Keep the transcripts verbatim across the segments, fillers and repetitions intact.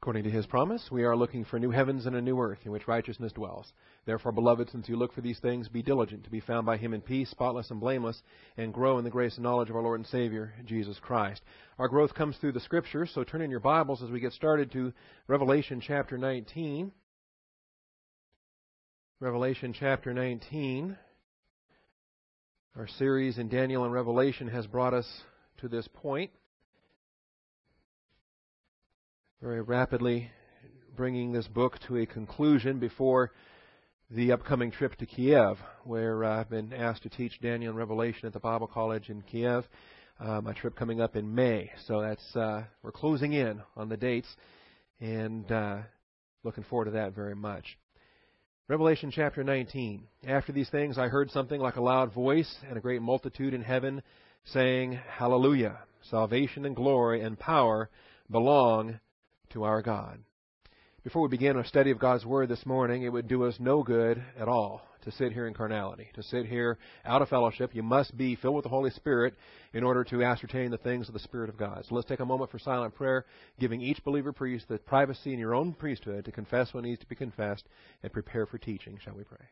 According to His promise, we are looking for new heavens and a new earth in which righteousness dwells. Therefore, beloved, since you look for these things, be diligent to be found by Him in peace, spotless and blameless, and grow in the grace and knowledge of our Lord and Savior, Jesus Christ. Our growth comes through the Scriptures, so turn in your Bibles as we get started to Revelation chapter nineteen. Revelation chapter nineteen. Our series in Daniel and Revelation has brought us to this point. Very rapidly bringing this book to a conclusion before the upcoming trip to Kiev, where uh, I've been asked to teach Daniel and Revelation at the Bible College in Kiev. Uh, my trip coming up in May, so that's uh, we're closing in on the dates, and uh, looking forward to that very much. Revelation chapter nineteen. After these things I heard something like a loud voice and a great multitude in heaven saying, Hallelujah! Salvation and glory and power belong to our God. Before we begin our study of God's Word this morning, it would do us no good at all to sit here in carnality, to sit here out of fellowship. You must be filled with the Holy Spirit in order to ascertain the things of the Spirit of God. So let's take a moment for silent prayer, giving each believer priest the privacy in your own priesthood to confess what needs to be confessed and prepare for teaching. Shall we pray?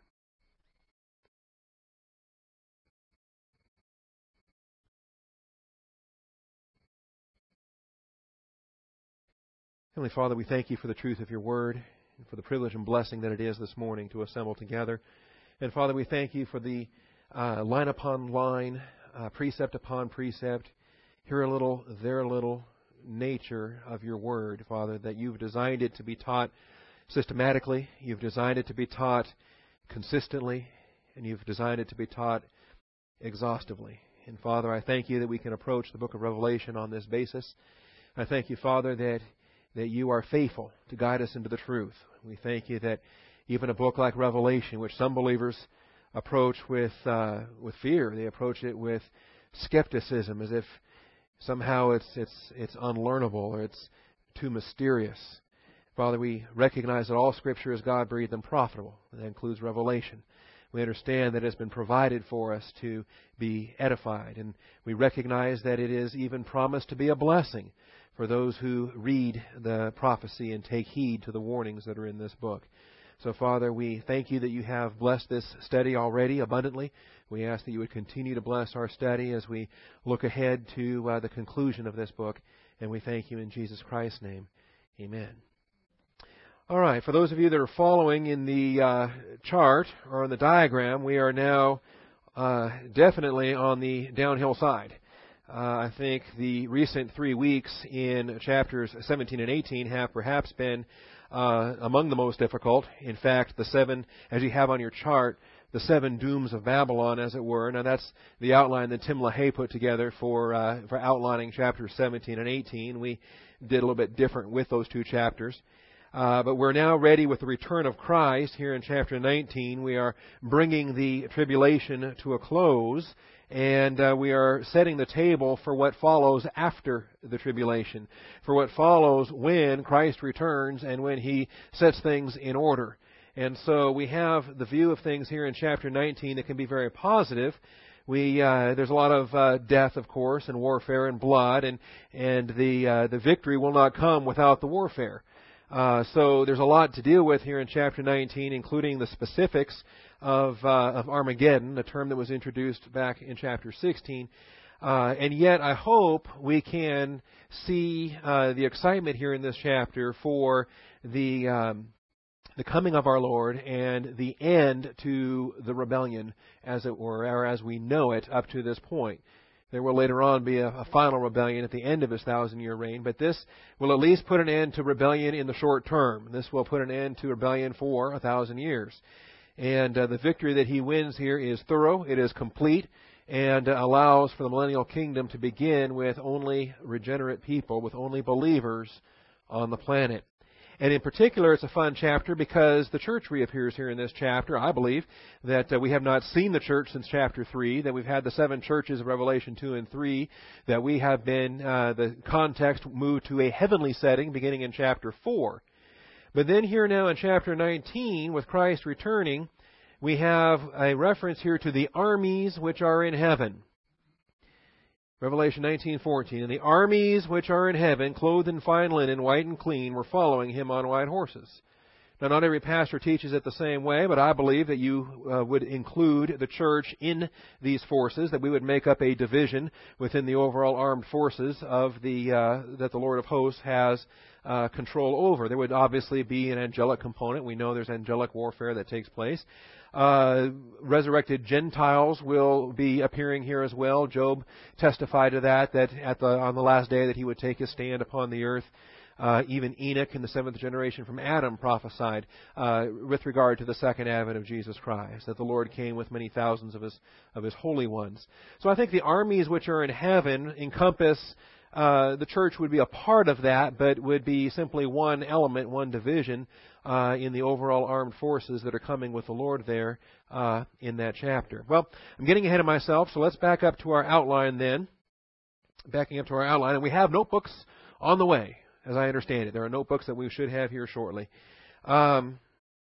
Heavenly Father, we thank You for the truth of Your Word and for the privilege and blessing that it is this morning to assemble together. And Father, we thank You for the uh, line upon line, uh, precept upon precept, here a little, there a little nature of Your Word, Father, that You've designed it to be taught systematically, You've designed it to be taught consistently, and You've designed it to be taught exhaustively. And Father, I thank You that we can approach the book of Revelation on this basis. I thank You, Father, that that You are faithful to guide us into the truth. We thank You that even a book like Revelation, which some believers approach with uh, with fear, they approach it with skepticism, as if somehow it's it's it's unlearnable or it's too mysterious. Father, we recognize that all Scripture is God-breathed and profitable. That includes Revelation. We understand that it's been provided for us to be edified, and we recognize that it is even promised to be a blessing for those who read the prophecy and take heed to the warnings that are in this book. So, Father, we thank You that You have blessed this study already abundantly. We ask that You would continue to bless our study as we look ahead to uh, the conclusion of this book, and we thank You in Jesus Christ's name. Amen. All right, for those of you that are following in the uh, chart or on the diagram, we are now uh, definitely on the downhill side. Uh, I think the recent three weeks in chapters seventeen and eighteen have perhaps been uh, among the most difficult. In fact, the seven, as you have on your chart, the seven dooms of Babylon, as it were. Now, that's the outline that Tim LaHaye put together for uh, for outlining chapters seventeen and eighteen. We did a little bit different with those two chapters. Uh, but we're now ready with the return of Christ here in chapter nineteen. We are bringing the tribulation to a close. And uh, we are setting the table for what follows after the tribulation, for what follows when Christ returns and when He sets things in order. And so we have the view of things here in chapter nineteen that can be very positive. We uh, there's a lot of uh, death, of course, and warfare and blood, and and the uh, the victory will not come without the warfare. Uh, so there's a lot to deal with here in chapter nineteen, including the specifics of uh, of Armageddon, a term that was introduced back in chapter sixteen. Uh, and yet I hope we can see uh, the excitement here in this chapter for the um, the coming of our Lord and the end to the rebellion, as it were, or as we know it up to this point. There will later on be a, a final rebellion at the end of His thousand-year reign, but this will at least put an end to rebellion in the short term. This will put an end to rebellion for a thousand years. And uh, the victory that He wins here is thorough, it is complete, and uh, allows for the millennial kingdom to begin with only regenerate people, with only believers on the planet. And in particular, it's a fun chapter because the church reappears here in this chapter. I believe that uh, we have not seen the church since chapter three, that we've had the seven churches of Revelation two and three, that we have been, uh, the context moved to a heavenly setting beginning in chapter four. But then here now in chapter nineteen, with Christ returning, we have a reference here to the armies which are in heaven. Revelation nineteen fourteen. And the armies which are in heaven, clothed in fine linen, white and clean, were following him on white horses. Now, not every pastor teaches it the same way, but I believe that you uh, would include the church in these forces, that we would make up a division within the overall armed forces of the uh, that the Lord of hosts has uh, control over. There would obviously be an angelic component. We know there's angelic warfare that takes place. Uh, resurrected Gentiles will be appearing here as well. Job testified to that, that at the on the last day that he would take his stand upon the earth. Uh, even Enoch in the seventh generation from Adam prophesied uh, with regard to the second advent of Jesus Christ, that the Lord came with many thousands of his of his holy ones. So I think the armies which are in heaven encompass, uh, the church would be a part of that, but would be simply one element, one division uh, in the overall armed forces that are coming with the Lord there uh, in that chapter. Well, I'm getting ahead of myself, so let's back up to our outline then. Backing up to our outline, and we have notebooks on the way. As I understand it, there are notebooks that we should have here shortly. Um,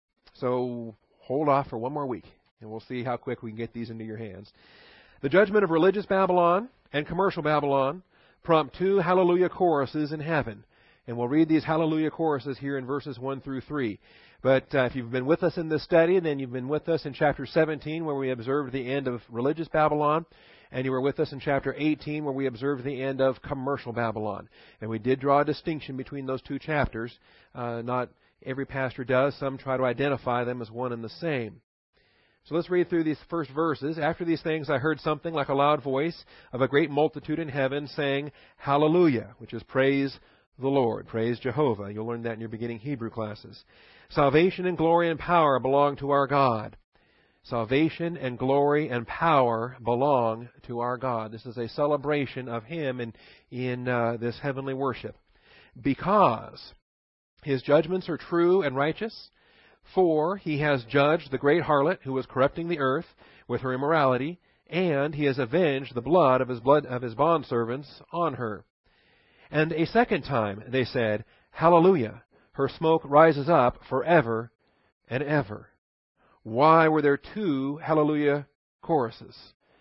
so hold off for one more week, and we'll see how quick we can get these into your hands. The judgment of religious Babylon and commercial Babylon prompt two hallelujah choruses in heaven. And we'll read these hallelujah choruses here in verses one through three. But uh, if you've been with us in this study, then you've been with us in chapter seventeen, where we observed the end of religious Babylon. And you were with us in chapter eighteen, where we observed the end of commercial Babylon. And we did draw a distinction between those two chapters. Uh, not every pastor does. Some try to identify them as one and the same. So let's read through these first verses. After these things I heard something like a loud voice of a great multitude in heaven saying, Hallelujah, which is praise the Lord, praise Jehovah. You'll learn that in your beginning Hebrew classes. Salvation and glory and power belong to our God. Salvation and glory and power belong to our God. This is a celebration of Him in, in uh, this heavenly worship. Because His judgments are true and righteous, for He has judged the great harlot who was corrupting the earth with her immorality, and He has avenged the blood of His blood of His bondservants on her. And a second time they said, Hallelujah, her smoke rises up forever and ever. Why were there two hallelujah choruses?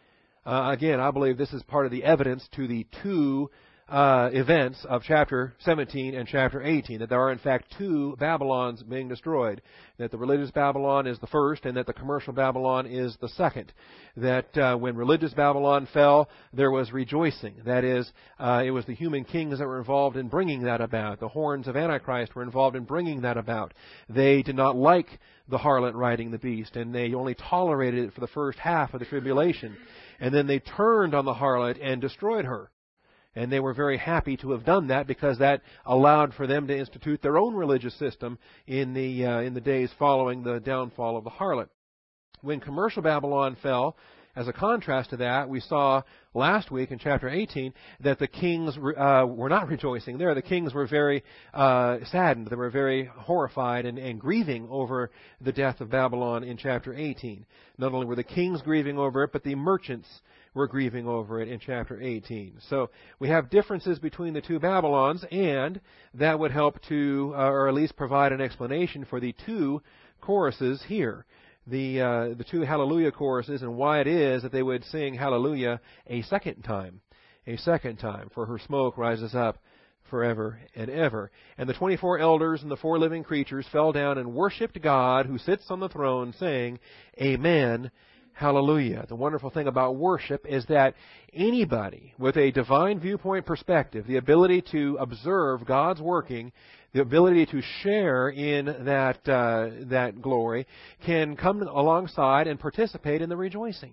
Uh, again, I believe this is part of the evidence to the two uh, events of chapter seventeen and chapter eighteen, that there are in fact two Babylons being destroyed, that the religious Babylon is the first and that the commercial Babylon is the second. That uh, when religious Babylon fell, there was rejoicing. That is, uh, it was the human kings that were involved in bringing that about. The horns of Antichrist were involved in bringing that about. They did not like the harlot riding the beast, and they only tolerated it for the first half of the tribulation. And then they turned on the harlot and destroyed her. And they were very happy to have done that, because that allowed for them to institute their own religious system in the uh, in the days following the downfall of the harlot. When commercial Babylon fell, as a contrast to that, we saw last week in chapter eighteen that the kings uh, were not rejoicing there. The kings were very uh, saddened. They were very horrified and, and grieving over the death of Babylon in chapter eighteen. Not only were the kings grieving over it, but the merchants were grieving over it in chapter eighteen. So we have differences between the two Babylons, and that would help to, uh, or at least provide an explanation for the two choruses here. The uh, the two hallelujah choruses, and why it is that they would sing hallelujah a second time, a second time, for her smoke rises up forever and ever. And the twenty-four elders and the four living creatures fell down and worshipped God who sits on the throne, saying, Amen, hallelujah. The wonderful thing about worship is that anybody with a divine viewpoint perspective, the ability to observe God's working, the ability to share in that uh, that glory, can come alongside and participate in the rejoicing.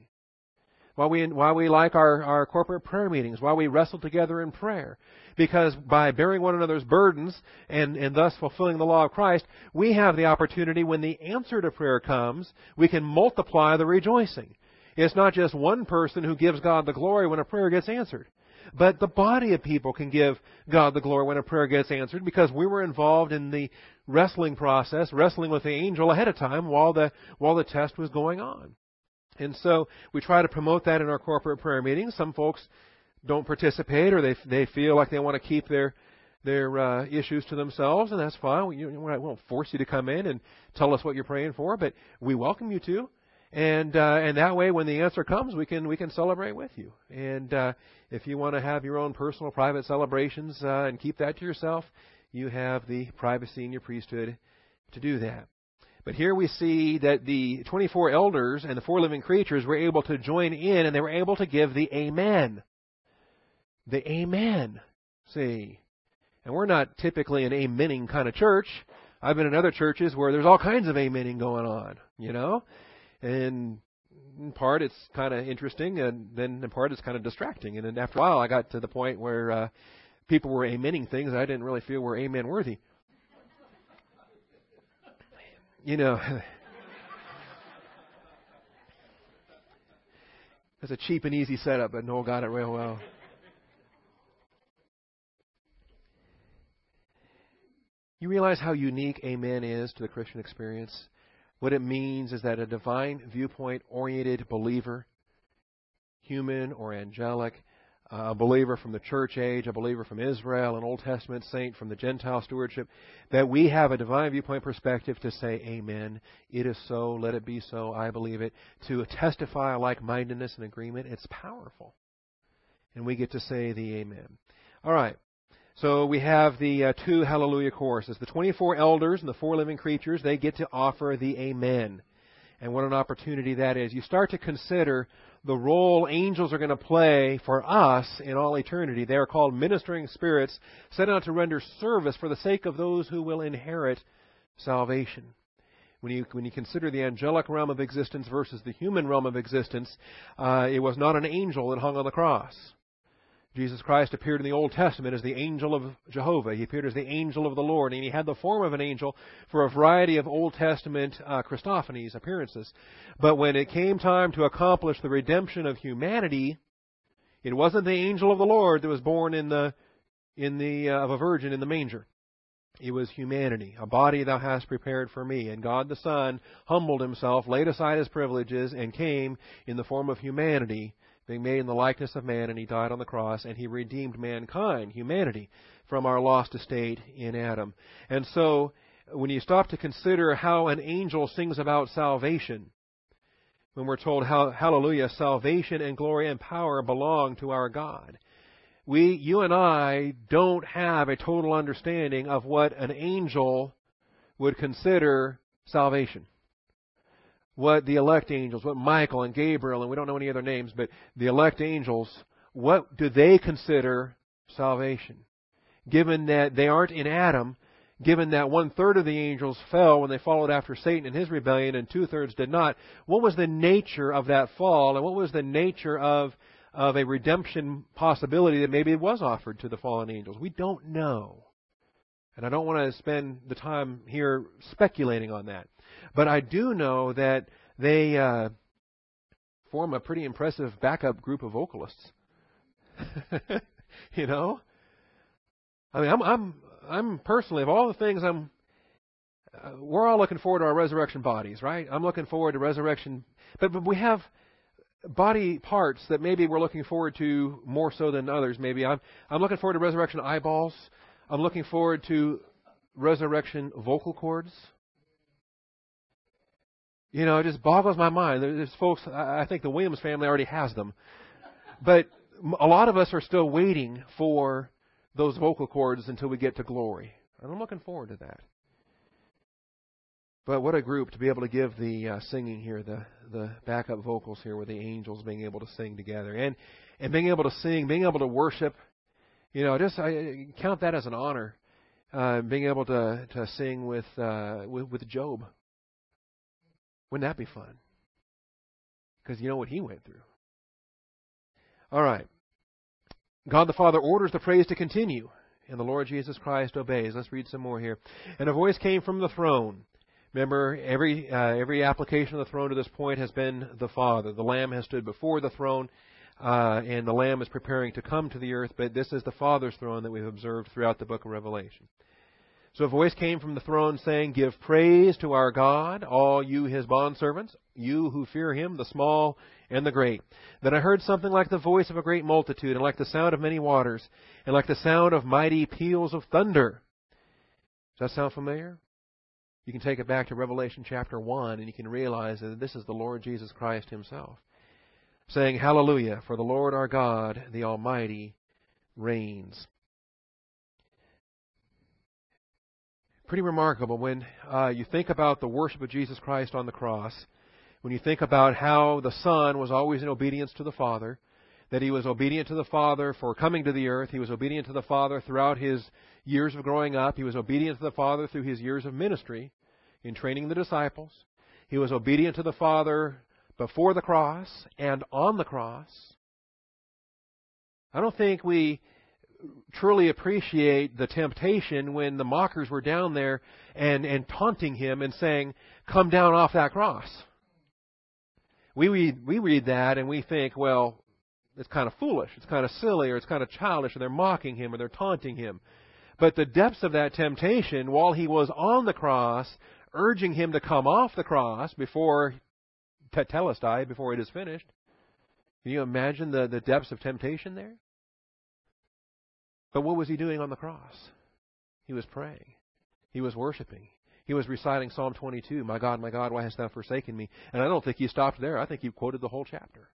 Why we why we like our, our corporate prayer meetings, why we wrestle together in prayer. Because by bearing one another's burdens and, and thus fulfilling the law of Christ, we have the opportunity, when the answer to prayer comes, we can multiply the rejoicing. It's not just one person who gives God the glory when a prayer gets answered, but the body of people can give God the glory when a prayer gets answered, because we were involved in the wrestling process, wrestling with the angel ahead of time while the while the test was going on. And so we try to promote that in our corporate prayer meetings. Some folks don't participate, or they they feel like they want to keep their their uh, issues to themselves, and that's fine. We, we won't force you to come in and tell us what you're praying for, but we welcome you to. And uh, and that way, when the answer comes, we can we can celebrate with you. And uh, if you want to have your own personal, private celebrations uh, and keep that to yourself, you have the privacy in your priesthood to do that. But here we see that the twenty-four elders and the four living creatures were able to join in, and they were able to give the amen. The amen. See, and we're not typically an amening kind of church. I've been in other churches where there's all kinds of amening going on, you know. And in part, it's kind of interesting, and then in part, it's kind of distracting. And then after a while, I got to the point where uh, people were amening things I didn't really feel were amen worthy. You know, it's a cheap and easy setup, but Noel got it real well. You realize how unique amen is to the Christian experience? What it means is that a divine viewpoint-oriented believer, human or angelic, uh, a believer from the church age, a believer from Israel, an Old Testament saint from the Gentile stewardship, that we have a divine viewpoint perspective to say, amen, it is so, let it be so, I believe it. To testify like-mindedness and agreement, it's powerful. And we get to say the amen. All right. So we have the uh, two hallelujah choruses. The twenty-four elders and the four living creatures, they get to offer the amen. And what an opportunity that is. You start to consider the role angels are going to play for us in all eternity. They are called ministering spirits set out to render service for the sake of those who will inherit salvation. When you, when you consider the angelic realm of existence versus the human realm of existence, uh, it was not an angel that hung on the cross. Jesus Christ appeared in the Old Testament as the angel of Jehovah. He appeared as the angel of the Lord, and he had the form of an angel for a variety of Old Testament uh, Christophanies, appearances. But when it came time to accomplish the redemption of humanity, it wasn't the angel of the Lord that was born in the in the uh, of a virgin in the manger. It was humanity, a body thou hast prepared for me. And God the Son humbled himself, laid aside his privileges, and came in the form of humanity, being made in the likeness of man, and he died on the cross, and he redeemed mankind, humanity, from our lost estate in Adam. And so, when you stop to consider how an angel sings about salvation, when we're told, how, hallelujah, salvation and glory and power belong to our God, we, you and I, don't have a total understanding of what an angel would consider salvation. What the elect angels, what Michael and Gabriel, and we don't know any other names, but the elect angels, what do they consider salvation? Given that they aren't in Adam, given that one-third of the angels fell when they followed after Satan in his rebellion and two-thirds did not, what was the nature of that fall, and what was the nature of, of a redemption possibility that maybe it was offered to the fallen angels? We don't know. And I don't want to spend the time here speculating on that. But I do know that they uh, form a pretty impressive backup group of vocalists. You know? I mean, I'm, I'm, I'm personally, of all the things I'm, uh, we're all looking forward to our resurrection bodies, right? I'm looking forward to resurrection. But, but we have body parts that maybe we're looking forward to more so than others. Maybe I'm, I'm looking forward to resurrection eyeballs. I'm looking forward to resurrection vocal cords. You know, it just boggles my mind. There's folks, I think the Williams family already has them. But a lot of us are still waiting for those vocal cords until we get to glory. And I'm looking forward to that. But what a group to be able to give the uh, singing here, the, the backup vocals here with the angels being able to sing together. And, and being able to sing, being able to worship. You know, just I count that as an honor, uh, being able to, to sing with, uh, with with Job. Wouldn't that be fun? Because you know what he went through. All right. God the Father orders the praise to continue, and the Lord Jesus Christ obeys. Let's read some more here. And a voice came from the throne. Remember, every uh, every application of the throne to this point has been the Father. The Lamb has stood before the throne. Uh, and the Lamb is preparing to come to the earth, but this is the Father's throne that we've observed throughout the book of Revelation. So a voice came from the throne saying, "Give praise to our God, all you his bondservants, you who fear him, the small and the great." Then I heard something like the voice of a great multitude, and like the sound of many waters, and like the sound of mighty peals of thunder. Does that sound familiar? You can take it back to Revelation chapter one, and you can realize that this is the Lord Jesus Christ Himself, saying, Hallelujah, for the Lord our God, the Almighty, reigns. Pretty remarkable when uh, you think about the worship of Jesus Christ on the cross, when you think about how the Son was always in obedience to the Father, that He was obedient to the Father for coming to the earth. He was obedient to the Father throughout His years of growing up. He was obedient to the Father through His years of ministry in training the disciples. He was obedient to the Father before the cross and on the cross. I don't think we truly appreciate the temptation when the mockers were down there and, and taunting Him and saying, come down off that cross. We read, we read that and we think, well, it's kind of foolish, it's kind of silly, or it's kind of childish, or they're mocking Him, or they're taunting Him. But the depths of that temptation, while He was on the cross, urging Him to come off the cross before Tetelestai, before it is finished, can you imagine the, the depths of temptation there? But what was He doing on the cross? He was praying. He was worshiping. He was reciting Psalm twenty-two, My God, my God, why hast thou forsaken me? And I don't think He stopped there. I think He quoted the whole chapter,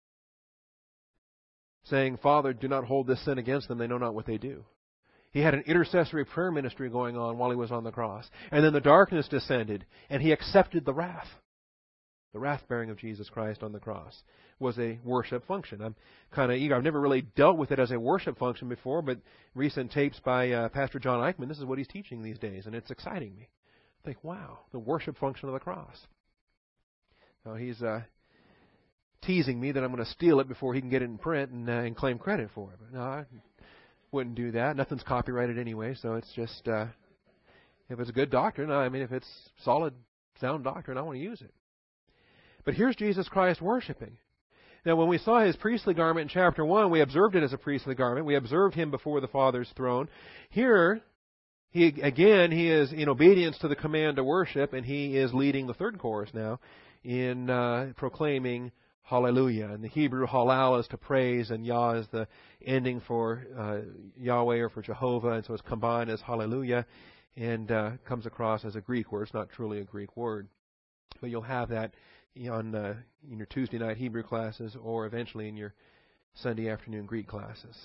saying, Father, do not hold this sin against them. They know not what they do. He had an intercessory prayer ministry going on while He was on the cross. And then the darkness descended, and He accepted the wrath. The wrath-bearing of Jesus Christ on the cross was a worship function. I'm kind of eager. I've never really dealt with it as a worship function before, but recent tapes by uh, Pastor John Eichmann, this is what he's teaching these days, and it's exciting me. I think, wow, the worship function of the cross. Now, he's uh, teasing me that I'm going to steal it before he can get it in print and, uh, and claim credit for it. But no, I wouldn't do that. Nothing's copyrighted anyway, so it's just, uh, if it's a good doctrine, I mean, if it's solid, sound doctrine, I want to use it. But here's Jesus Christ worshiping. Now, when we saw His priestly garment in chapter one, we observed it as a priestly garment. We observed Him before the Father's throne. Here, he again, He is in obedience to the command to worship, and He is leading the third chorus now in uh, proclaiming Hallelujah. And the Hebrew halal is to praise, and Yah is the ending for uh, Yahweh or for Jehovah, and so it's combined as Hallelujah, and uh, comes across as a Greek word. It's not truly a Greek word, but you'll have that on uh, in your Tuesday night Hebrew classes, or eventually in your Sunday afternoon Greek classes.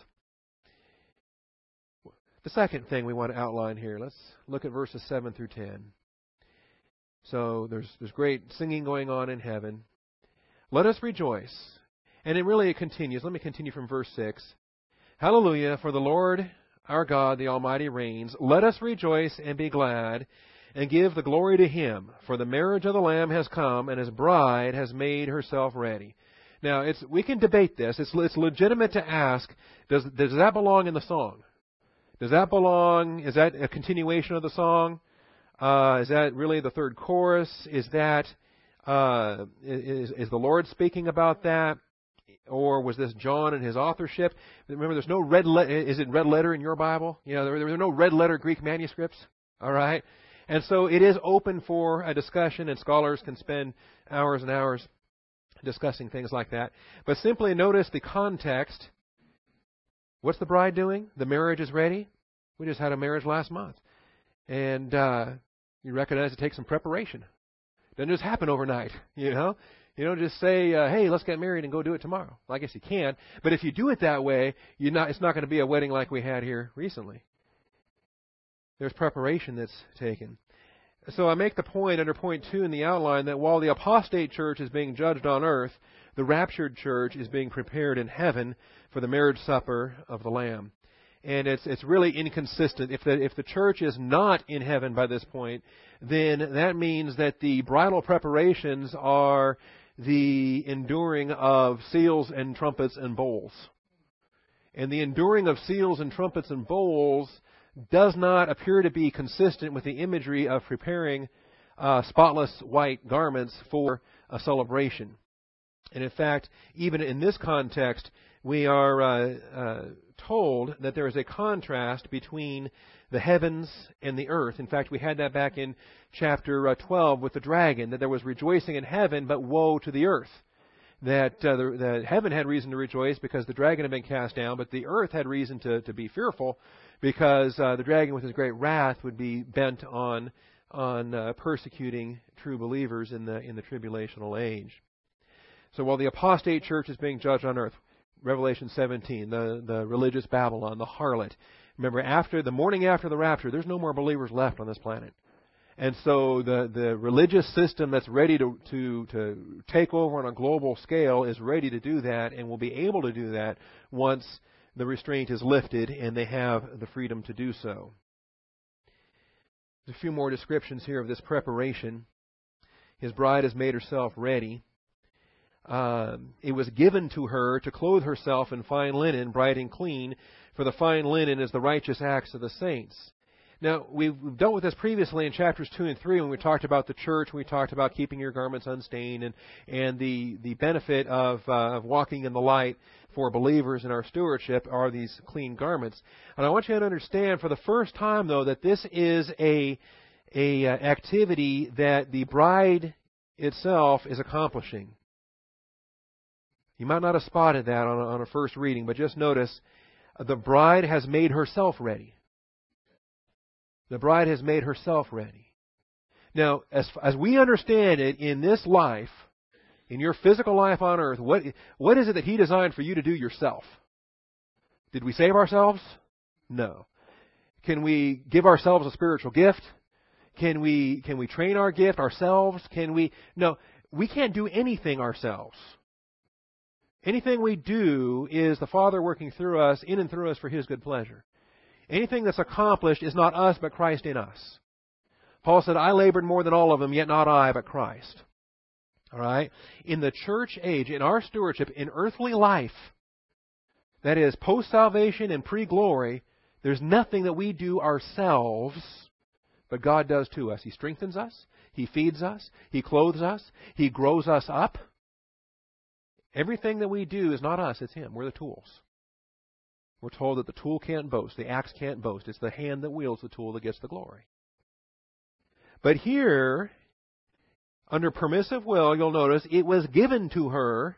The second thing we want to outline here, let's look at verses seven through ten. So there's there's great singing going on in heaven. Let us rejoice. And it really it continues. Let me continue from verse six. Hallelujah, for the Lord our God, the Almighty, reigns. Let us rejoice and be glad, and give the glory to Him, for the marriage of the Lamb has come, and His bride has made herself ready. Now, it's we can debate this. It's, it's legitimate to ask, does, does that belong in the song? Does that belong, is that a continuation of the song? Uh, is that really the third chorus? Is that, uh, is, is the Lord speaking about that? Or was this John and his authorship? Remember, there's no red letter. Is it red letter in your Bible? You know, there, there are no red letter Greek manuscripts. All right? And so it is open for a discussion, and scholars can spend hours and hours discussing things like that. But simply notice the context. What's the bride doing? The marriage is ready. We just had a marriage last month. And uh, you recognize it takes some preparation. It doesn't just happen overnight, you know. You don't just say, uh, hey, let's get married and go do it tomorrow. Well, I guess you can. But if you do it that way, you're not, it's not going to be a wedding like we had here recently. There's preparation that's taken. So I make the point under point two in the outline that while the apostate church is being judged on earth, the raptured church is being prepared in heaven for the marriage supper of the Lamb. And it's it's really inconsistent. If the, if the church is not in heaven by this point, then that means that the bridal preparations are the enduring of seals and trumpets and bowls. And the enduring of seals and trumpets and bowls does not appear to be consistent with the imagery of preparing uh, spotless white garments for a celebration. And in fact, even in this context, we are uh, uh, told that there is a contrast between the heavens and the earth. In fact, we had that back in chapter uh, twelve with the dragon, that there was rejoicing in heaven, but woe to the earth. That uh, the, the heaven had reason to rejoice because the dragon had been cast down, but the earth had reason to, to be fearful because uh, the dragon with his great wrath would be bent on on uh, persecuting true believers in the in the tribulational age. So while the apostate church is being judged on earth, Revelation seventeen, the, the religious Babylon, the harlot. Remember, after the morning after the rapture, there's no more believers left on this planet. And so the, the religious system that's ready to, to, to take over on a global scale is ready to do that and will be able to do that once the restraint is lifted and they have the freedom to do so. There's a few more descriptions here of this preparation. His bride has made herself ready. Um, it was given to her to clothe herself in fine linen, bright and clean, for the fine linen is the righteous acts of the saints. Now, we've, we've dealt with this previously in chapters two and three when we talked about the church, when we talked about keeping your garments unstained, and, and the, the benefit of, uh, of walking in the light for believers in our stewardship are these clean garments. And I want you to understand for the first time, though, that this is a, a uh, activity that the bride itself is accomplishing. You might not have spotted that on a, on a first reading, but just notice the bride has made herself ready. The bride has made herself ready. Now, as, as we understand it in this life, in your physical life on earth, what, what is it that He designed for you to do yourself? Did we save ourselves? No. Can we give ourselves a spiritual gift? Can we, can we train our gift ourselves? Can we? No, we can't do anything ourselves. Anything we do is the Father working through us, in and through us for His good pleasure. Anything that's accomplished is not us, but Christ in us. Paul said, I labored more than all of them, yet not I, but Christ. All right? In the church age, in our stewardship, in earthly life, that is, post-salvation and pre-glory, there's nothing that we do ourselves, but God does to us. He strengthens us. He feeds us. He clothes us. He grows us up. Everything that we do is not us, it's Him. We're the tools. We're told that the tool can't boast, the axe can't boast. It's the hand that wields the tool that gets the glory. But here, under permissive will, you'll notice, it was given to her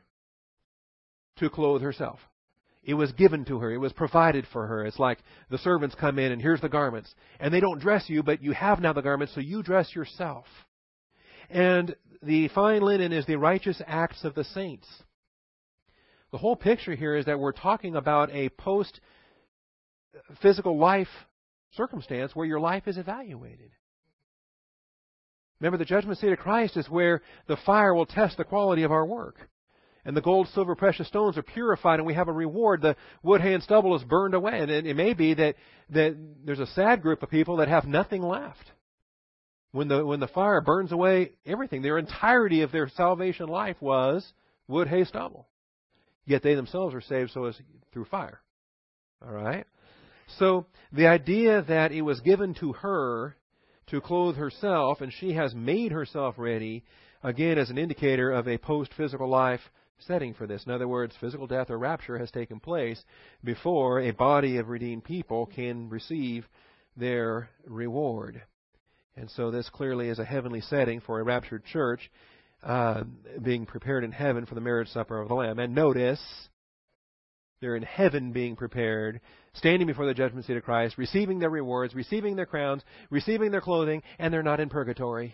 to clothe herself. It was given to her. It was provided for her. It's like the servants come in and here's the garments. And they don't dress you, but you have now the garments, so you dress yourself. And the fine linen is the righteous acts of the saints. The whole picture here is that we're talking about a post-physical life circumstance where your life is evaluated. Remember, the judgment seat of Christ is where the fire will test the quality of our work. And the gold, silver, precious stones are purified and we have a reward. The wood, hay, and stubble is burned away. And it may be that, that there's a sad group of people that have nothing left. When the, when the fire burns away everything, their entirety of their salvation life was wood, hay, stubble. Yet they themselves are saved so as through fire. All right? So the idea that it was given to her to clothe herself and she has made herself ready, again, is an indicator of a post-physical life setting for this. In other words, physical death or rapture has taken place before a body of redeemed people can receive their reward. And so this clearly is a heavenly setting for a raptured church Uh, being prepared in heaven for the marriage supper of the Lamb. And notice, they're in heaven being prepared, standing before the judgment seat of Christ, receiving their rewards, receiving their crowns, receiving their clothing, and they're not in purgatory.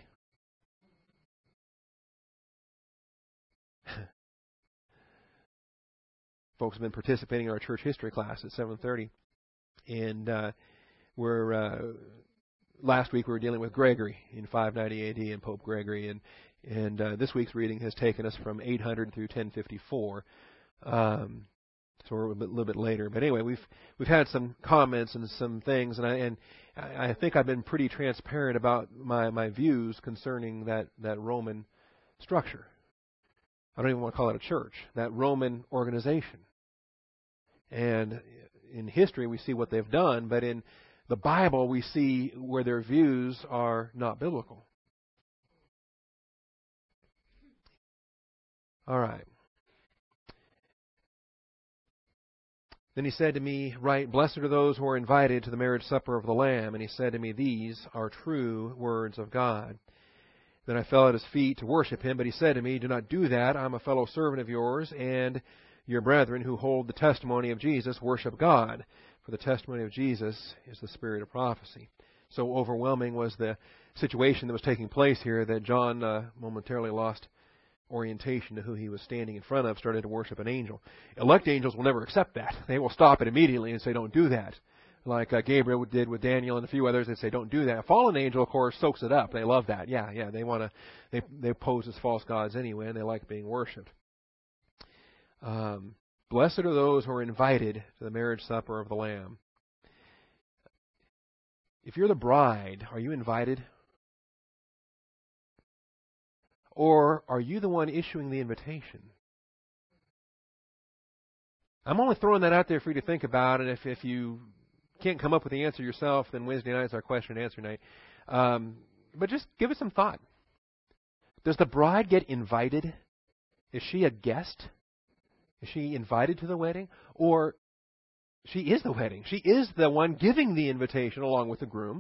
Folks have been participating in our church history class at seven thirty. And uh, we're... Uh, last week we were dealing with Gregory in five ninety A D and Pope Gregory, and And uh, this week's reading has taken us from eight hundred through ten fifty-four, um, so we're a, bit, a little bit later. But anyway, we've we've had some comments and some things, and I and I think I've been pretty transparent about my, my views concerning that, that Roman structure. I don't even want to call it a church, that Roman organization. And in history, we see what they've done, but in the Bible, we see where their views are not biblical. All right. Then he said to me, Write, blessed are those who are invited to the marriage supper of the Lamb. And he said to me, These are true words of God. Then I fell at his feet to worship him, but he said to me, Do not do that. I'm a fellow servant of yours, and your brethren who hold the testimony of Jesus worship God. For the testimony of Jesus is the spirit of prophecy. So overwhelming was the situation that was taking place here that John uh, momentarily lost orientation to who he was standing in front of, started to worship an angel. Elect angels will never accept that. They will stop it immediately and say, don't do that. Like uh, Gabriel did with Daniel and a few others, they say, don't do that. A fallen angel, of course, soaks it up. They love that. Yeah, yeah, they want to, they, they pose as false gods anyway, and they like being worshipped. Um, blessed are those who are invited to the marriage supper of the Lamb. If you're the bride, are you invited? Or are you the one issuing the invitation? I'm only throwing that out there for you to think about, and if, if you can't come up with the answer yourself, then Wednesday night is our question and answer night. Um, but just give it some thought. Does the bride get invited? Is she a guest? Is she invited to the wedding? Or she is the wedding. She is the one giving the invitation along with the groom.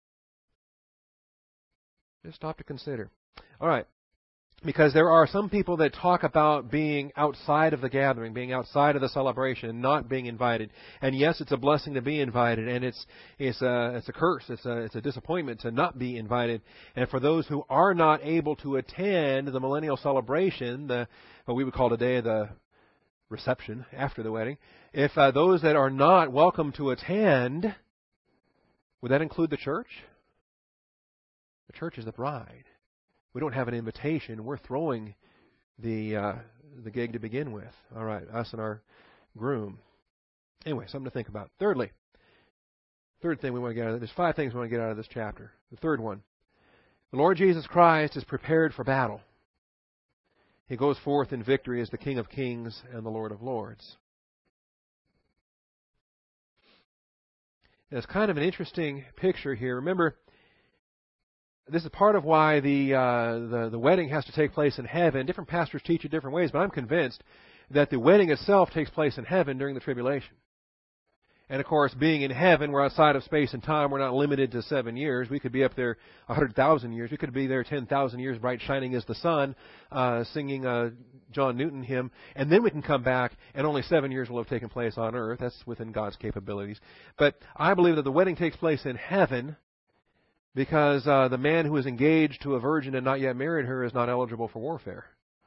Just stop to consider. All right. Because there are some people that talk about being outside of the gathering, being outside of the celebration, not being invited. And yes, it's a blessing to be invited, and it's it's a it's a curse, it's a it's a disappointment to not be invited. And for those who are not able to attend the millennial celebration, the what we would call today the reception after the wedding, if uh, those that are not welcome to attend, would that include the church? The church is the bride. We don't have an invitation. We're throwing the uh, the gig to begin with. All right, us and our groom. Anyway, something to think about. Thirdly, third thing we want to get out of this. There's five things we want to get out of this chapter. The third one, the Lord Jesus Christ is prepared for battle. He goes forth in victory as the King of Kings and the Lord of Lords. And it's kind of an interesting picture here. Remember, this is part of why the, uh, the the wedding has to take place in heaven. Different pastors teach it different ways, but I'm convinced that the wedding itself takes place in heaven during the tribulation. And of course, being in heaven, we're outside of space and time. We're not limited to seven years. We could be up there one hundred thousand years. We could be there ten thousand years, bright shining as the sun, uh, singing a John Newton hymn. And then we can come back, and only seven years will have taken place on earth. That's within God's capabilities. But I believe that the wedding takes place in heaven, because uh, the man who is engaged to a virgin and not yet married her is not eligible for warfare.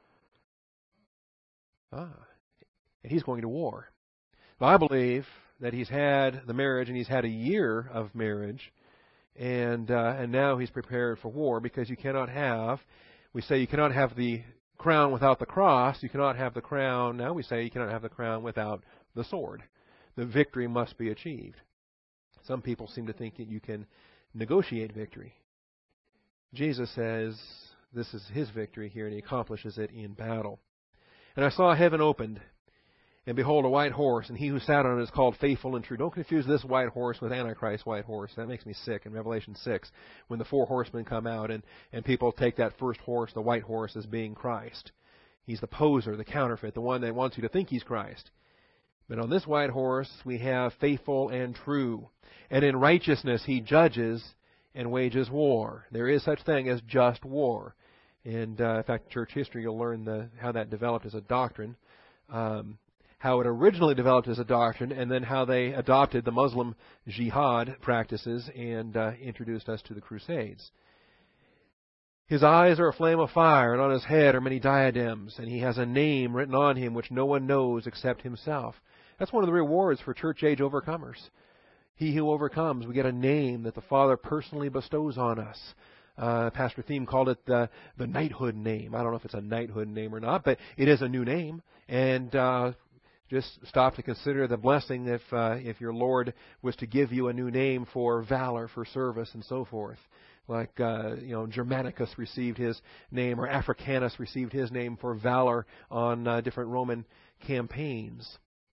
Ah, and he's going to war. Well, I believe that he's had the marriage and he's had a year of marriage, and uh, and now he's prepared for war, because you cannot have, we say you cannot have the crown without the cross. You cannot have the crown, now we say you cannot have the crown without the sword. The victory must be achieved. Some people seem to think that you can negotiate victory. Jesus says this is his victory here, and he accomplishes it in battle. And I saw heaven opened, and behold, a white horse, and he who sat on it is called Faithful and True. Don't confuse this white horse with Antichrist's white horse. That makes me sick in Revelation six, when the four horsemen come out, and, and people take that first horse, the white horse, as being Christ. He's the poser, the counterfeit, the one that wants you to think he's Christ. But on this white horse we have Faithful and True. And in righteousness he judges and wages war. There is such thing as just war. And uh, in fact, church history, you'll learn the, how that developed as a doctrine, um, how it originally developed as a doctrine, and then how they adopted the Muslim jihad practices and uh, introduced us to the Crusades. His eyes are a flame of fire, and on his head are many diadems, and he has a name written on him which no one knows except himself. That's one of the rewards for church age overcomers. He who overcomes, we get a name that the Father personally bestows on us. Uh, Pastor Thiem called it the, the knighthood name. I don't know if it's a knighthood name or not, but it is a new name. And uh, just stop to consider the blessing if uh, if your Lord was to give you a new name for valor, for service, and so forth. Like, uh, you know, Germanicus received his name, or Africanus received his name for valor on uh, different Roman campaigns.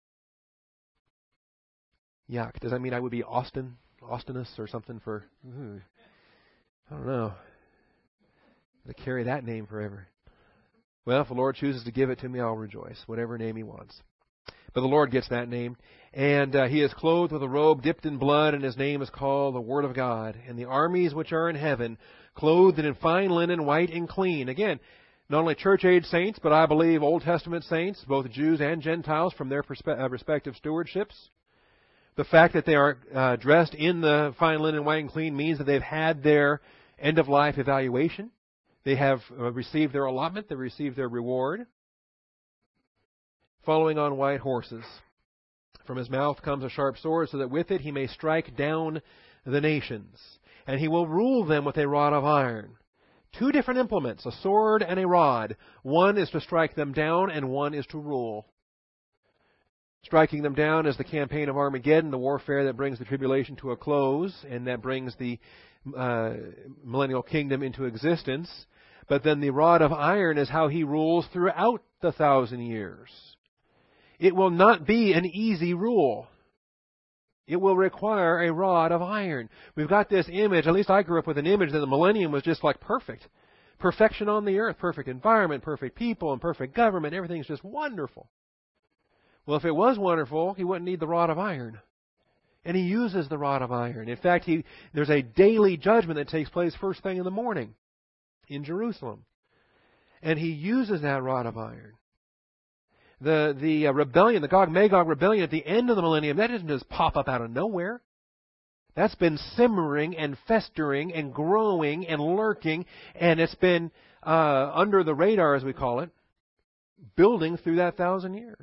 Yuck. Does that mean I would be Austin, Austinus or something for, ooh, I don't know. To carry that name forever. Well, if the Lord chooses to give it to me, I'll rejoice, whatever name he wants. But the Lord gets that name. And uh, he is clothed with a robe dipped in blood, and his name is called the Word of God. And the armies which are in heaven, clothed in fine linen, white and clean. Again, not only church-age saints, but I believe Old Testament saints, both Jews and Gentiles from their perspe- uh, respective stewardships, The fact that they are uh, dressed in the fine linen, white and clean, means that they've had their end-of-life evaluation. They have uh, received their allotment. They've received their reward. Following on white horses. From his mouth comes a sharp sword, so that with it he may strike down the nations. And he will rule them with a rod of iron. Two different implements, a sword and a rod. One is to strike them down, and one is to rule. Striking them down is the campaign of Armageddon, the warfare that brings the tribulation to a close, and that brings the uh, millennial kingdom into existence. But then the rod of iron is how he rules throughout the thousand years. It will not be an easy rule. It will require a rod of iron. We've got this image, at least I grew up with an image that the millennium was just like perfect. Perfection on the earth, perfect environment, perfect people, and perfect government. Everything's just wonderful. Well, if it was wonderful, he wouldn't need the rod of iron. And he uses the rod of iron. In fact, he, there's a daily judgment that takes place first thing in the morning in Jerusalem. And he uses that rod of iron. The the uh, rebellion, the Gog-Magog rebellion at the end of the millennium, that doesn't just pop up out of nowhere. That's been simmering and festering and growing and lurking, and it's been uh, under the radar, as we call it, building through that thousand years.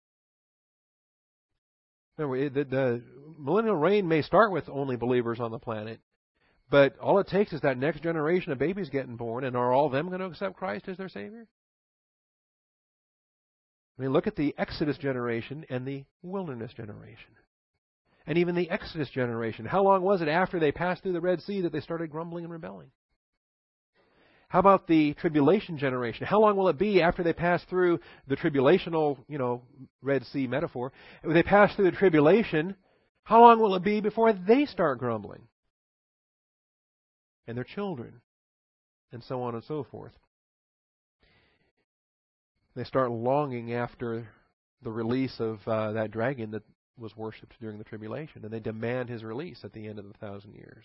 Remember, the, the millennial reign may start with only believers on the planet, but all it takes is that next generation of babies getting born, and are all of them going to accept Christ as their Savior? I mean, look at the Exodus generation and the wilderness generation. And even the Exodus generation. How long was it after they passed through the Red Sea that they started grumbling and rebelling? How about the tribulation generation? How long will it be after they pass through the tribulational, you know, Red Sea metaphor? If they pass through the tribulation, how long will it be before they start grumbling? And their children. And so on and so forth. They start longing after the release of uh, that dragon that was worshipped during the tribulation, and they demand his release at the end of the thousand years.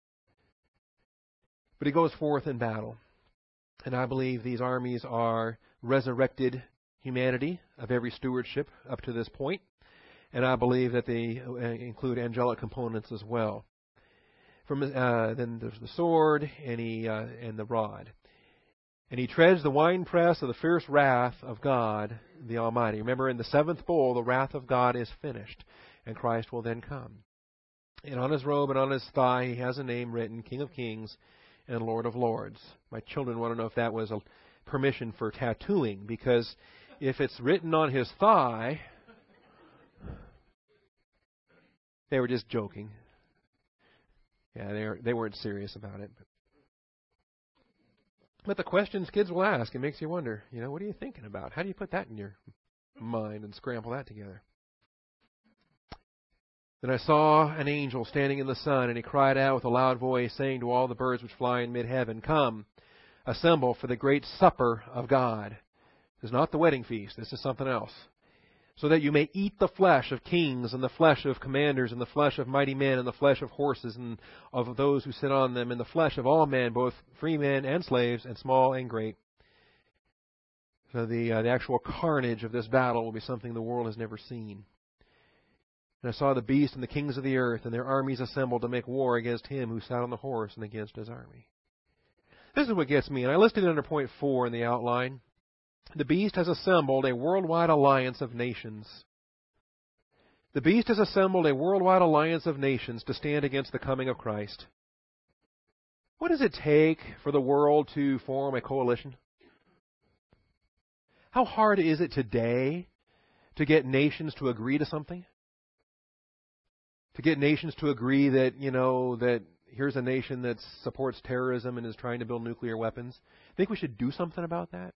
But he goes forth in battle, and I believe these armies are resurrected humanity of every stewardship up to this point, and I believe that they include angelic components as well. From uh, then there's the sword and he uh, and the rod. And he treads the winepress of the fierce wrath of God the Almighty. Remember, in the seventh bowl, the wrath of God is finished, and Christ will then come. And on his robe and on his thigh, he has a name written, King of Kings and Lord of Lords. My children want to know if that was a permission for tattooing, because if it's written on his thigh, they were just joking. Yeah, they were, they weren't serious about it. But. But the questions kids will ask, it makes you wonder, you know, what are you thinking about? How do you put that in your mind and scramble that together? Then I saw an angel standing in the sun, and he cried out with a loud voice, saying to all the birds which fly in mid-heaven, Come, assemble for the great supper of God. This is not the wedding feast, this is something else. So that you may eat the flesh of kings, and the flesh of commanders, and the flesh of mighty men, and the flesh of horses, and of those who sit on them, and the flesh of all men, both free men and slaves, and small and great. So the, uh, the actual carnage of this battle will be something the world has never seen. And I saw the beast and the kings of the earth, and their armies assembled to make war against him who sat on the horse and against his army. This is what gets me, and I listed it under point four in the outline. The beast has assembled a worldwide alliance of nations. The beast has assembled a worldwide alliance of nations to stand against the coming of Christ. What does it take for the world to form a coalition? How hard is it today to get nations to agree to something? To get nations to agree that, you know, that here's a nation that supports terrorism and is trying to build nuclear weapons. Think we should do something about that?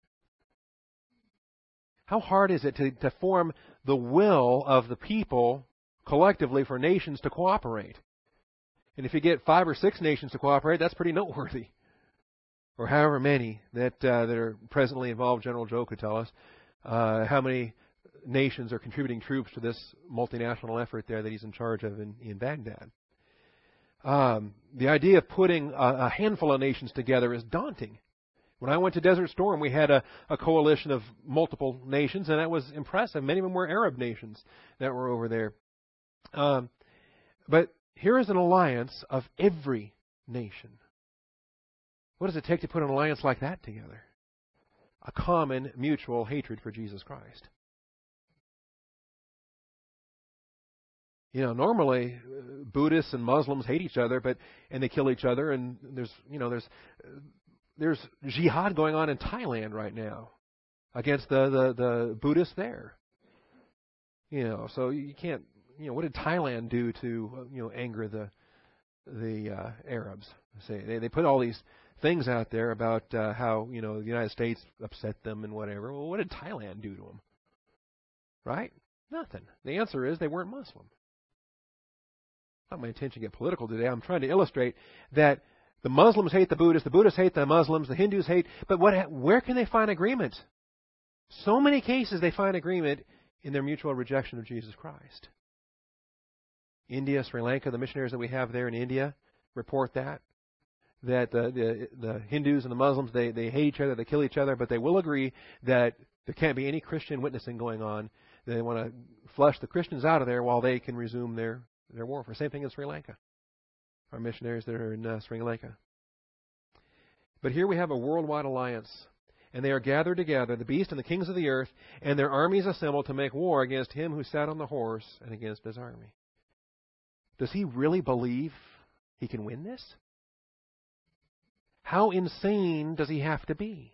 How hard is it to, to form the will of the people collectively for nations to cooperate? And if you get five or six nations to cooperate, that's pretty noteworthy. Or however many that uh, that are presently involved. General Joe could tell us uh, how many nations are contributing troops to this multinational effort there that he's in charge of in, in Baghdad. Um, the idea of putting a, a handful of nations together is daunting. When I went to Desert Storm, we had a, a coalition of multiple nations, and that was impressive. Many of them were Arab nations that were over there. Um, But here is an alliance of every nation. What does it take to put an alliance like that together? A common mutual hatred for Jesus Christ. You know, normally uh, Buddhists and Muslims hate each other, but and they kill each other. And there's, you know, there's uh, there's jihad going on in Thailand right now against the, the the Buddhists there. You know, so you can't. You know, what did Thailand do to uh, you know anger the the uh, Arabs? Say they they put all these things out there about uh, how you know the United States upset them and whatever. Well, what did Thailand do to them? Right? Nothing. The answer is they weren't Muslim. Not my intention to get political today. I'm trying to illustrate that the Muslims hate the Buddhists, the Buddhists hate the Muslims, the Hindus hate. But what? Where can they find agreement? So many cases they find agreement in their mutual rejection of Jesus Christ. India, Sri Lanka, the missionaries that we have there in India report that. That the, the, the Hindus and the Muslims, they, they hate each other, they kill each other, but they will agree that there can't be any Christian witnessing going on. They want to flush the Christians out of there while they can resume their, their warfare. Same thing in Sri Lanka. Our missionaries that are in uh, Sri Lanka. But here we have a worldwide alliance. And they are gathered together, the beast and the kings of the earth, and their armies assembled to make war against him who sat on the horse and against his army. Does he really believe he can win this? How insane does he have to be?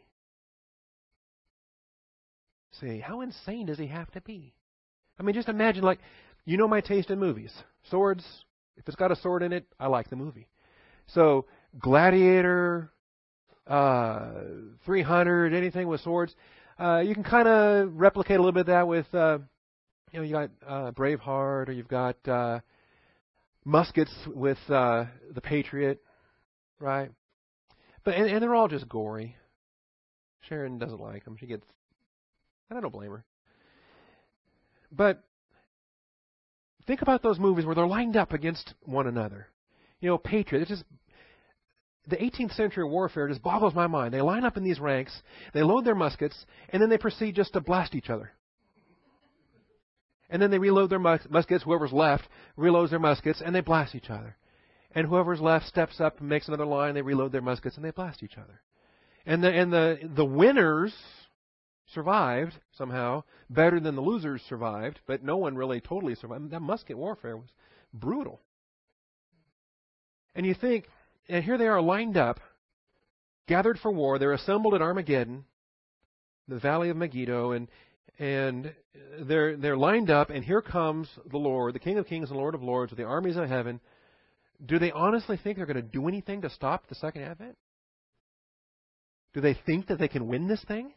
See, how insane does he have to be? I mean, just imagine, like, you know my taste in movies. Swords, if it's got a sword in it, I like the movie. So, Gladiator, uh, three hundred, anything with swords, uh, you can kind of replicate a little bit of that with, uh, you know, you got uh, Braveheart, or you've got uh, muskets with uh, the Patriot, right? But and, and they're all just gory. Sharon doesn't like them. She gets, and I don't blame her. But think about those movies where they're lined up against one another. You know, Patriot. It's just the eighteenth century warfare just boggles my mind. They line up in these ranks, they load their muskets, and then they proceed just to blast each other. And then they reload their mus- muskets. Whoever's left reloads their muskets, and they blast each other. And whoever's left steps up and makes another line. They reload their muskets, and they blast each other. And the and the the winners survived somehow better than the losers survived, but no one really totally survived. That musket warfare was brutal. And you think, and here they are lined up, gathered for war. They're assembled at Armageddon, the valley of Megiddo, and and they're they're lined up. And here comes the Lord, the King of Kings and Lord of Lords, with the armies of heaven. Do they honestly think they're going to do anything to stop the second advent? Do they think that they can win this thing?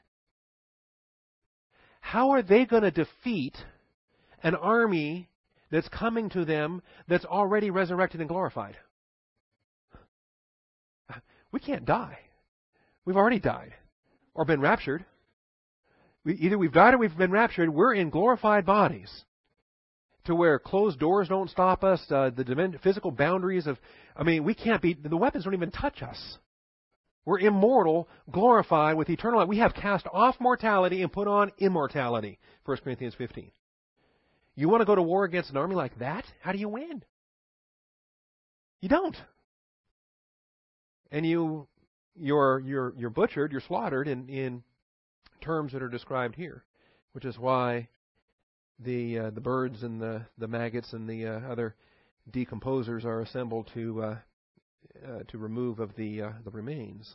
How are they going to defeat an army that's coming to them that's already resurrected and glorified? We can't die. We've already died or been raptured. We, either we've died or we've been raptured. We're in glorified bodies to where closed doors don't stop us, uh, the dimen- physical boundaries of, I mean, we can't be, the weapons don't even touch us. We're immortal, glorified with eternal life. We have cast off mortality and put on immortality, First Corinthians fifteen. You want to go to war against an army like that? How do you win? You don't. And you, you're, you're, you're butchered, you're slaughtered in, in terms that are described here, which is why the uh, the birds and the, the maggots and the uh, other decomposers are assembled to uh, uh, to remove of the uh, the remains.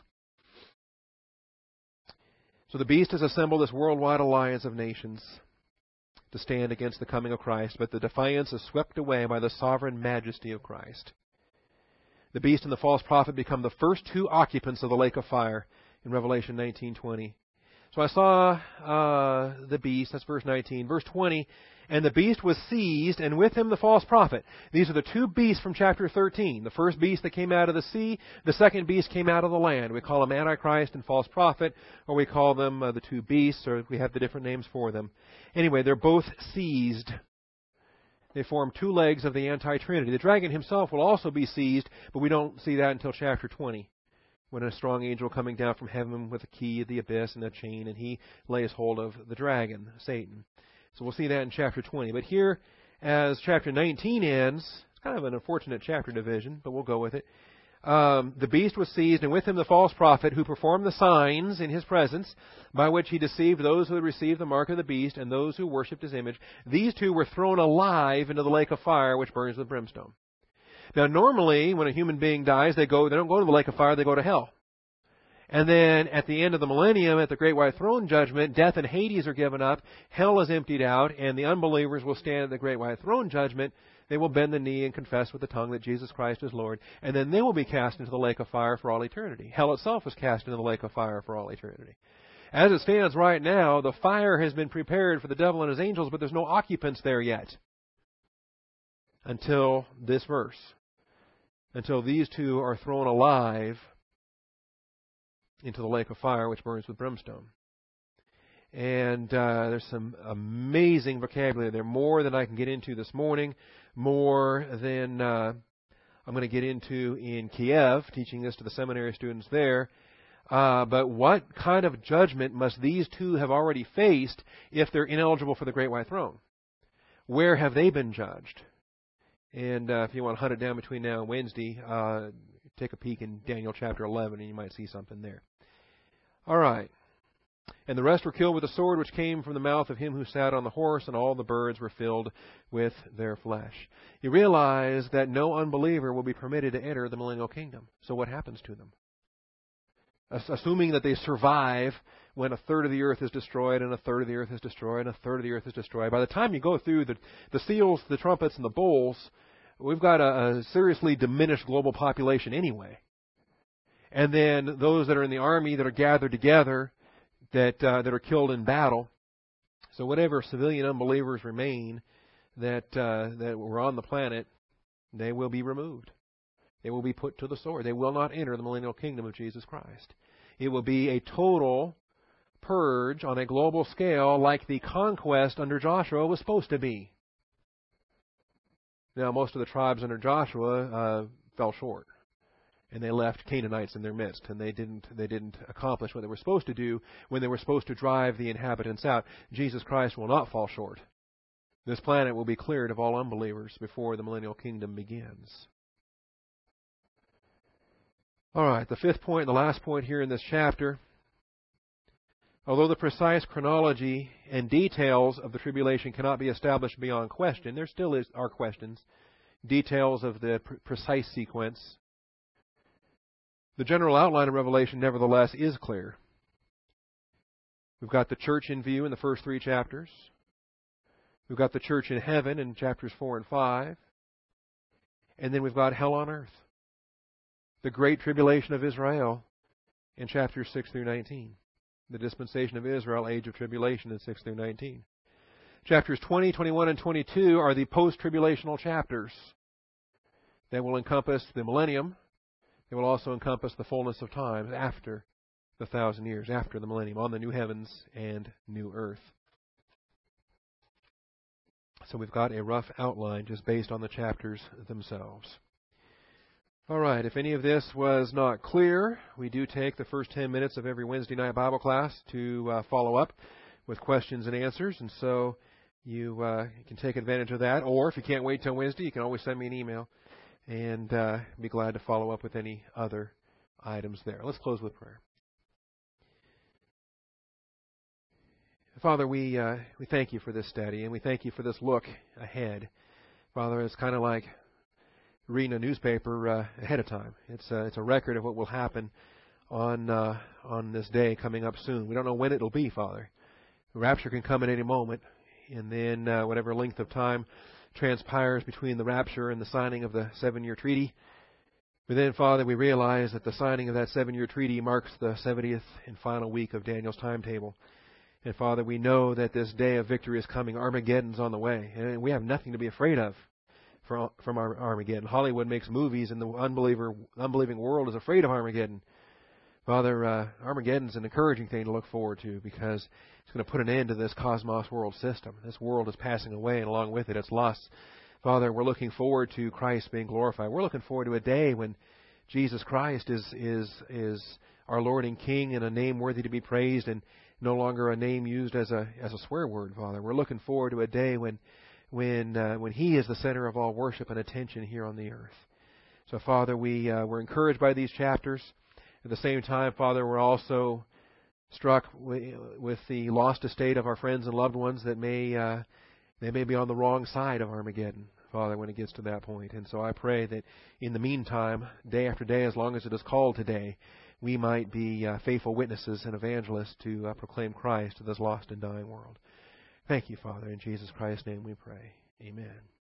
So the beast has assembled this worldwide alliance of nations to stand against the coming of Christ, but the defiance is swept away by the sovereign majesty of Christ. The beast and the false prophet become the first two occupants of the lake of fire in Revelation nineteen twenty. So I saw uh, the beast, that's verse nineteen. Verse twenty, and the beast was seized, and with him the false prophet. These are the two beasts from chapter thirteen. The first beast that came out of the sea, the second beast came out of the land. We call them Antichrist and false prophet, or we call them uh, the two beasts, or we have the different names for them. Anyway, they're both seized. They form two legs of the anti-Trinity. The dragon himself will also be seized, but we don't see that until chapter twenty. When a strong angel coming down from heaven with a key of the abyss and a chain, and he lays hold of the dragon, Satan. So we'll see that in chapter twenty. But here, as chapter nineteen ends, it's kind of an unfortunate chapter division, but we'll go with it. Um, the beast was seized, and with him the false prophet who performed the signs in his presence, by which he deceived those who had received the mark of the beast and those who worshipped his image. These two were thrown alive into the lake of fire, which burns with brimstone. Now, normally, when a human being dies, they go, they don't go to the lake of fire, they go to hell. And then, at the end of the millennium, at the Great White Throne Judgment, death and Hades are given up, hell is emptied out, and the unbelievers will stand at the Great White Throne Judgment. They will bend the knee and confess with the tongue that Jesus Christ is Lord, and then they will be cast into the lake of fire for all eternity. Hell itself is cast into the lake of fire for all eternity. As it stands right now, the fire has been prepared for the devil and his angels, but there's no occupants there yet until this verse, until these two are thrown alive into the lake of fire, which burns with brimstone. And uh, there's some amazing vocabulary there, more than I can get into this morning, more than uh, I'm going to get into in Kiev, teaching this to the seminary students there. Uh, but what kind of judgment must these two have already faced if they're ineligible for the Great White Throne? Where have they been judged? And uh, if you want to hunt it down between now and Wednesday, uh, take a peek in Daniel chapter eleven, and you might see something there. All right. And the rest were killed with the sword which came from the mouth of him who sat on the horse, and all the birds were filled with their flesh. You realize that no unbeliever will be permitted to enter the millennial kingdom. So what happens to them? Assuming that they survive when a third of the earth is destroyed, and a third of the earth is destroyed, and a third of the earth is destroyed. By the time you go through the, the seals, the trumpets, and the bowls, we've got a, a seriously diminished global population anyway. And then those that are in the army that are gathered together, that uh, that are killed in battle. So whatever civilian unbelievers remain that uh, that were on the planet, they will be removed. They will be put to the sword. They will not enter the millennial kingdom of Jesus Christ. It will be a total purge on a global scale, like the conquest under Joshua was supposed to be. Now, most of the tribes under Joshua uh, fell short, and they left Canaanites in their midst, and they didn't they didn't accomplish what they were supposed to do when they were supposed to drive the inhabitants out. Jesus Christ will not fall short. This planet will be cleared of all unbelievers before the millennial kingdom begins. All right, the fifth point, the last point here in this chapter. Although the precise chronology and details of the tribulation cannot be established beyond question, there still is, are questions, details of the pr- precise sequence. The general outline of Revelation, nevertheless, is clear. We've got the church in view in the first three chapters. We've got the church in heaven in chapters four and five. And then we've got hell on earth. The great tribulation of Israel in chapters six through nineteen. The dispensation of Israel, age of tribulation in six through nineteen. Chapters twenty, twenty-one, and twenty-two are the post-tribulational chapters that will encompass the millennium. They will also encompass the fullness of time after the thousand years, after the millennium, on the new heavens and new earth. So we've got a rough outline just based on the chapters themselves. All right, if any of this was not clear, we do take the first ten minutes of every Wednesday night Bible class to uh, follow up with questions and answers, and so you uh, can take advantage of that. Or if you can't wait till Wednesday, you can always send me an email, and uh, be glad to follow up with any other items there. Let's close with prayer. Father, we uh, we thank you for this study, and we thank you for this look ahead. Father, it's kind of like reading a newspaper uh, ahead of time. It's a, it's a record of what will happen on uh, on this day coming up soon. We don't know when it'll be, Father. The rapture can come at any moment, and then uh, whatever length of time transpires between the rapture and the signing of the seven-year treaty. But then, Father, we realize that the signing of that seven-year treaty marks the seventieth and final week of Daniel's timetable. And, Father, we know that this day of victory is coming. Armageddon's on the way, and we have nothing to be afraid of from from our Armageddon. Hollywood makes movies, and the unbeliever, unbelieving world is afraid of Armageddon. Father, uh, Armageddon's an encouraging thing to look forward to, because it's going to put an end to this cosmos world system. This world is passing away, and along with it, its lusts. Father, we're looking forward to Christ being glorified. We're looking forward to a day when Jesus Christ is is is our Lord and King, and a name worthy to be praised, and no longer a name used as a as a swear word, Father. We're looking forward to a day when when uh, when He is the center of all worship and attention here on the earth. So, Father, we uh, we're encouraged by these chapters. At the same time, Father, we're also struck with the lost estate of our friends and loved ones that may uh, they may be on the wrong side of Armageddon, Father, when it gets to that point. And so I pray that in the meantime, day after day, as long as it is called today, we might be uh, faithful witnesses and evangelists to uh, proclaim Christ to this lost and dying world. Thank you, Father. In Jesus Christ's name we pray. Amen.